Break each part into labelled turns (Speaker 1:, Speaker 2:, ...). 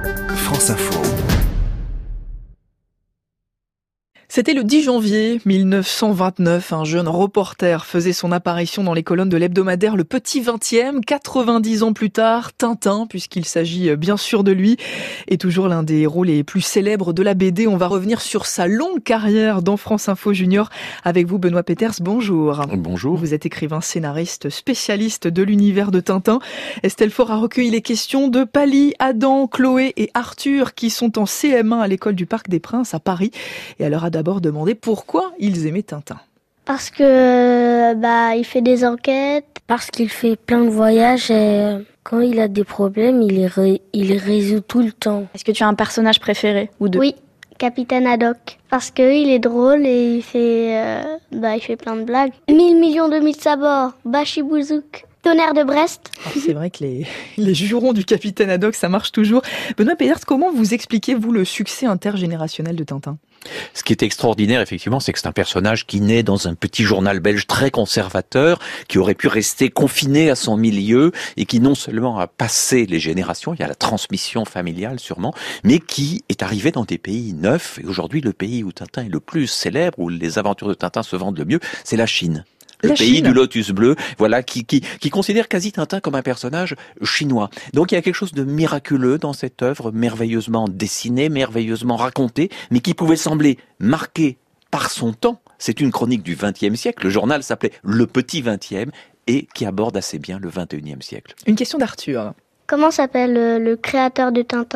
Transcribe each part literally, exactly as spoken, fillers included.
Speaker 1: France Info.
Speaker 2: C'était le dix janvier mille neuf cent vingt-neuf, un jeune reporter faisait son apparition dans les colonnes de l'hebdomadaire Le Petit Vingtième. quatre-vingt-dix ans plus tard, Tintin, puisqu'il s'agit bien sûr de lui, est toujours l'un des héros les plus célèbres de la B D. On va revenir sur sa longue carrière dans France Info Junior avec vous, Benoît Peters. Bonjour.
Speaker 3: Bonjour.
Speaker 2: Vous êtes écrivain, scénariste, spécialiste de l'univers de Tintin. Estelle Faure a recueilli les questions de Pali, Adam, Chloé et Arthur qui sont en C M un à l'école du Parc des Princes à Paris. Et alors, Adam d'abord demander pourquoi ils aimaient Tintin.
Speaker 4: Parce que bah il fait des enquêtes.
Speaker 5: Parce qu'il fait plein de voyages et quand il a des problèmes, il les, ré- il les résout tout le temps.
Speaker 6: Est-ce que tu as un personnage préféré ou deux ?
Speaker 4: Oui, Capitaine Haddock. Parce qu'il est drôle et il fait, euh, bah, il fait plein de blagues. Mille millions de mille sabords, Bachibouzouk. Tonnerre de Brest.
Speaker 2: Alors, c'est vrai que les, les jurons du Capitaine Haddock, ça marche toujours. Benoît Peters, comment vous expliquez-vous le succès intergénérationnel de Tintin ?
Speaker 3: Ce qui est extraordinaire, effectivement, c'est que c'est un personnage qui naît dans un petit journal belge très conservateur, qui aurait pu rester confiné à son milieu et qui non seulement a passé les générations, il y a la transmission familiale sûrement, mais qui est arrivé dans des pays neufs. Et aujourd'hui, le pays où Tintin est le plus célèbre, où les aventures de Tintin se vendent le mieux, c'est la Chine. Le
Speaker 2: La
Speaker 3: pays
Speaker 2: Chine.
Speaker 3: du lotus bleu, voilà, qui, qui, qui considère quasi Tintin comme un personnage chinois. Donc il y a quelque chose de miraculeux dans cette œuvre, merveilleusement dessinée, merveilleusement racontée, mais qui pouvait sembler marquée par son temps. C'est une chronique du vingtième siècle, le journal s'appelait Le Petit Vingtième, et qui aborde assez bien le vingt et unième siècle.
Speaker 2: Une question d'Arthur.
Speaker 4: Comment s'appelle euh, le créateur de Tintin ?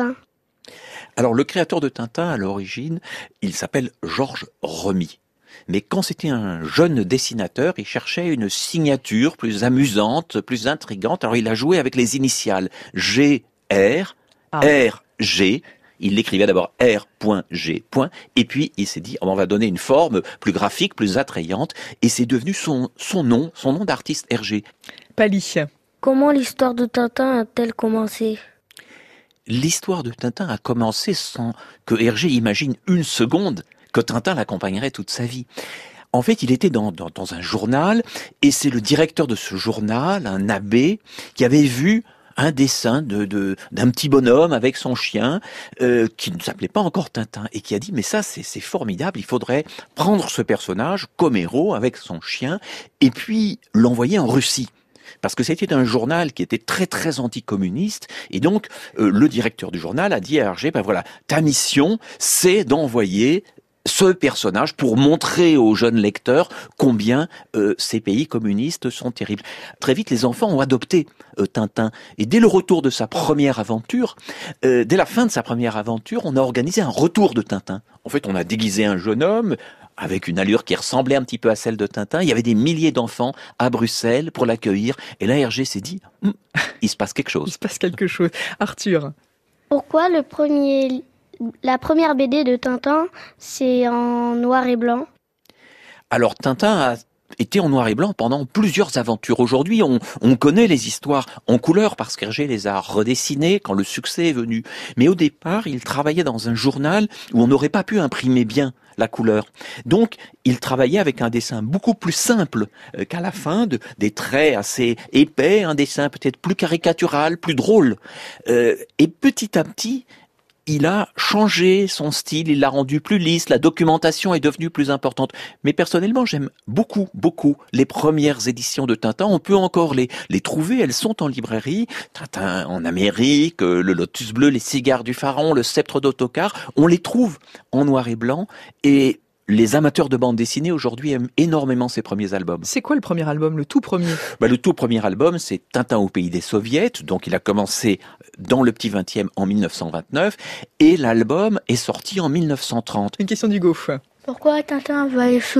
Speaker 3: Alors le créateur de Tintin, à l'origine, il s'appelle Georges Remy. Mais quand c'était un jeune dessinateur, il cherchait une signature plus amusante, plus intrigante. Alors il a joué avec les initiales G R,
Speaker 2: Ah.
Speaker 3: R G. Il l'écrivait d'abord R G. Et puis il s'est dit, oh, on va donner une forme plus graphique, plus attrayante. Et c'est devenu son, son nom, son nom d'artiste R G.
Speaker 2: Pali.
Speaker 5: Comment l'histoire de Tintin a-t-elle commencé ?
Speaker 3: L'histoire de Tintin a commencé sans que Hergé imagine une seconde que Tintin l'accompagnerait toute sa vie. En fait, il était dans, dans, dans un journal, et c'est le directeur de ce journal, un abbé, qui avait vu un dessin de, de, d'un petit bonhomme avec son chien, euh, qui ne s'appelait pas encore Tintin, et qui a dit, mais ça, c'est, c'est formidable, il faudrait prendre ce personnage comme héros avec son chien, et puis l'envoyer en Russie. Parce que c'était un journal qui était très très anticommuniste, et donc euh, le directeur du journal a dit à Hergé, ben voilà, ta mission, c'est d'envoyer ce personnage pour montrer aux jeunes lecteurs combien euh, ces pays communistes sont terribles. Très vite, les enfants ont adopté euh, Tintin, et dès le retour de sa première aventure, euh, dès la fin de sa première aventure, on a organisé un retour de Tintin. En fait, on a déguisé un jeune homme avec une allure qui ressemblait un petit peu à celle de Tintin. Il y avait des milliers d'enfants à Bruxelles pour l'accueillir. Et là, Hergé s'est dit, hm, il se passe quelque chose.
Speaker 2: Il se passe quelque chose. Arthur.
Speaker 4: Pourquoi le premier, la première B D de Tintin, c'est en noir et blanc ?
Speaker 3: Alors, Tintin a été en noir et blanc pendant plusieurs aventures. Aujourd'hui, on, on connaît les histoires en couleur parce qu'Hergé les a redessinées quand le succès est venu. Mais au départ, il travaillait dans un journal où on n'aurait pas pu imprimer bien la couleur. Donc, il travaillait avec un dessin beaucoup plus simple euh, qu'à la fin, de, des traits assez épais, un dessin peut-être plus caricatural, plus drôle. Euh, et petit à petit, il a changé son style, il l'a rendu plus lisse, la documentation est devenue plus importante. Mais personnellement, j'aime beaucoup, beaucoup les premières éditions de Tintin. On peut encore les, les trouver, elles sont en librairie. Tintin en Amérique, le Lotus bleu, les cigares du pharaon, le sceptre d'autocar, on les trouve en noir et blanc. Et les amateurs de bande dessinée aujourd'hui aiment énormément ces premiers albums.
Speaker 2: C'est quoi le premier album, le tout premier ?
Speaker 3: Bah, le tout premier album, c'est Tintin au pays des soviets. Donc il a commencé dans le Petit Vingtième en mille neuf cent vingt-neuf. Et l'album est sorti en mille neuf cent trente.
Speaker 2: Une question d'Hugo.
Speaker 5: Pourquoi Tintin voyage souvent ?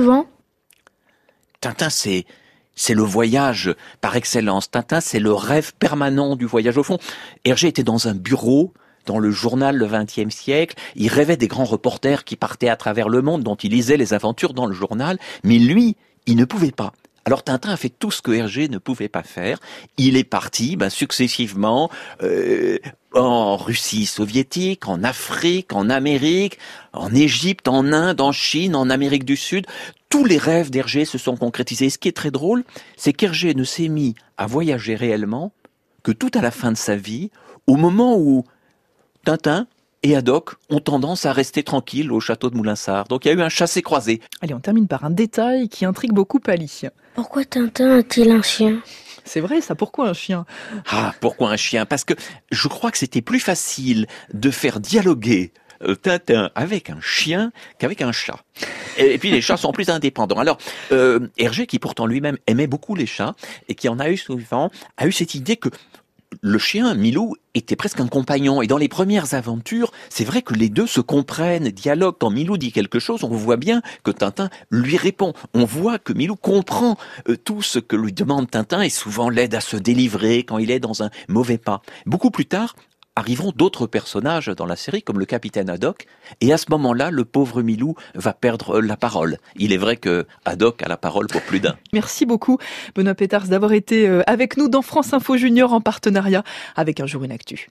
Speaker 3: Tintin, c'est... C'est le voyage par excellence. Tintin, c'est le rêve permanent du voyage. Au fond, Hergé était dans un bureau, dans le journal Le vingtième siècle. Il rêvait des grands reporters qui partaient à travers le monde, dont il lisait les aventures dans le journal. Mais lui, il ne pouvait pas. Alors Tintin a fait tout ce que Hergé ne pouvait pas faire. Il est parti ben, successivement euh, en Russie soviétique, en Afrique, en Amérique, en Égypte, en Inde, en Chine, en Amérique du Sud. Tous les rêves d'Hergé se sont concrétisés. Et ce qui est très drôle, c'est qu'Hergé ne s'est mis à voyager réellement que tout à la fin de sa vie, au moment où Tintin et Haddock ont tendance à rester tranquilles au château de Moulinsart. Donc il y a eu un chassé-croisé.
Speaker 2: Allez, on termine par un détail qui intrigue beaucoup Ali.
Speaker 5: Pourquoi Tintin a-t-il un chien ?
Speaker 2: C'est vrai ça, pourquoi un chien ?
Speaker 3: Ah, pourquoi un chien ? Parce que je crois que c'était plus facile de faire dialoguer Tintin avec un chien qu'avec un chat. Et puis les chats sont plus indépendants. Alors euh, Hergé, qui pourtant lui-même aimait beaucoup les chats et qui en a eu souvent, a eu cette idée que le chien, Milou, était presque un compagnon. Et dans les premières aventures, c'est vrai que les deux se comprennent, dialoguent. Quand Milou dit quelque chose, on voit bien que Tintin lui répond. On voit que Milou comprend euh, tout ce que lui demande Tintin et souvent l'aide à se délivrer quand il est dans un mauvais pas. Beaucoup plus tard, arriveront d'autres personnages dans la série, comme le capitaine Haddock, et à ce moment-là, le pauvre Milou va perdre la parole. Il est vrai que Haddock a la parole pour plus d'un.
Speaker 2: Merci beaucoup, Benoît Pétars, d'avoir été avec nous dans France Info Junior en partenariat avec Un Jour Une Actu.